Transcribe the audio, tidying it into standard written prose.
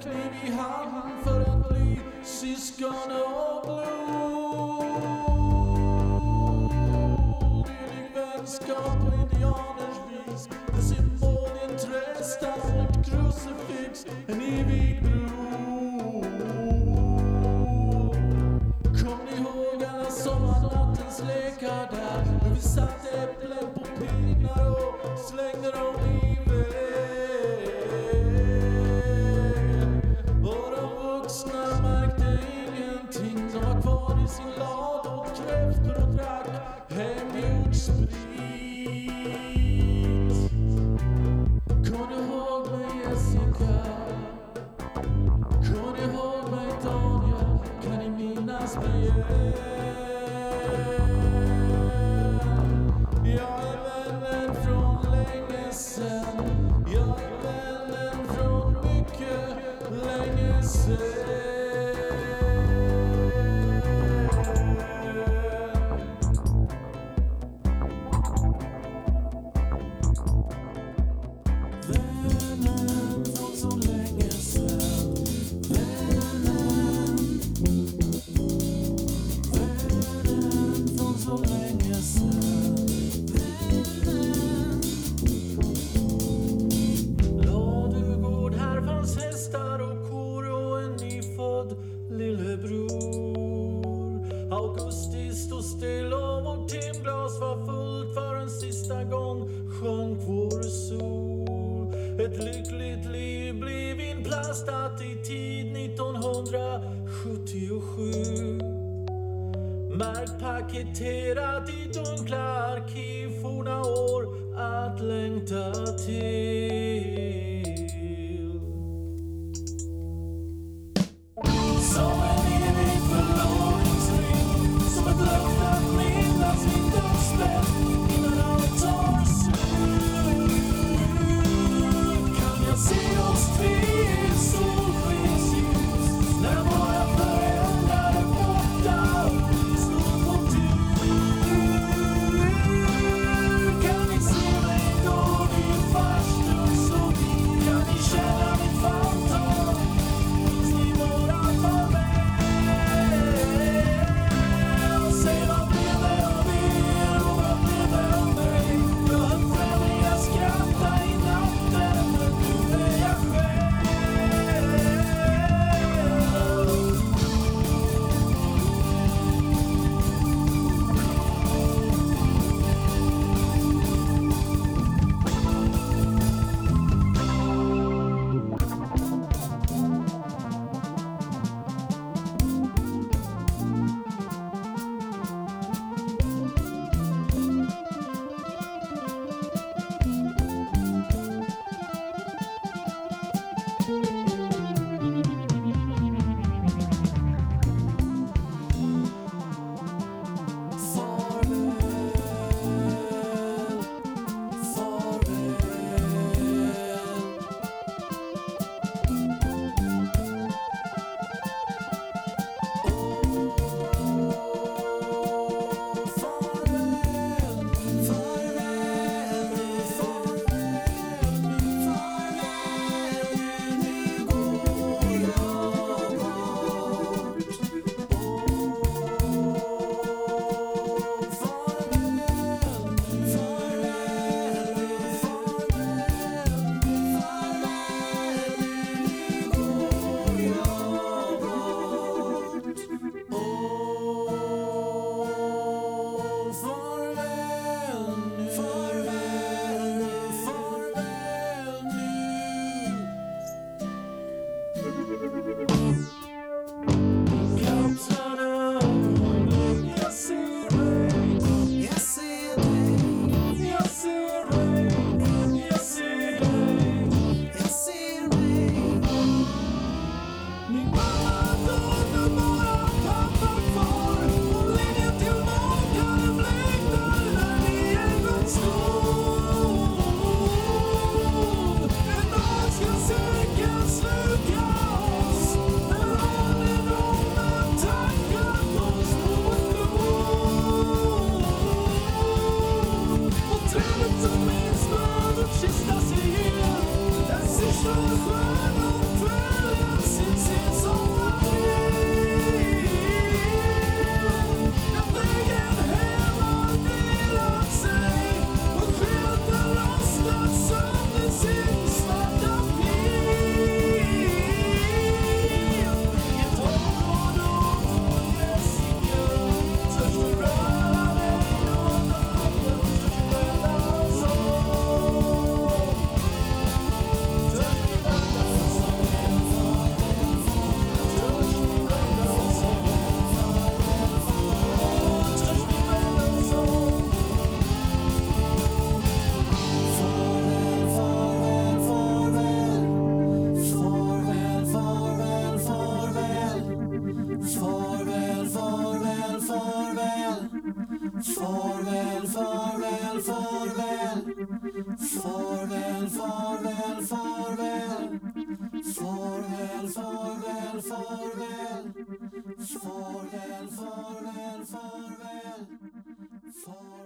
kniv i hand för att bli syskon och blod. Dylik vänskap på indianers vis, en symbol i en trästamm, ett krucifix, en evig bro. Kom ni ihåg alla sommarnattens lekar där, när vi satte äpplen på pinnar och slängde dem i sin lad åt kräftor och drack hemgjord sprit. Kom du ihåg mig Jessica? Kom du ihåg mig Daniel? Kan ni minnas mig igen? Jag är vännen från länge sen. Jag är vännen från mycket länge sen. Lillebror, augusti stod still och vårt timglas var fullt för en sista gång sjönk vår sol. Ett lyckligt liv blev inplastat i tid 1977. Märkt paketerat i dunkla arkiv, forna år att längta till. Som en evig förlovningsring, som ett löfte att minnas vid dödsbädd innan allt tar slut. Kan jag se oss tre i solskensljus när våra föräldrar är borta och står på tur? Kan ni se mig då vid farstun så kan ni känna mitt fantom? Minns ni våra Sista sidan, den sista stjärnan följer. Farväl, farväl, farväl. Farväl, farväl, farväl. Farväl, farväl, farväl. Farväl, farväl, farväl. Farväl.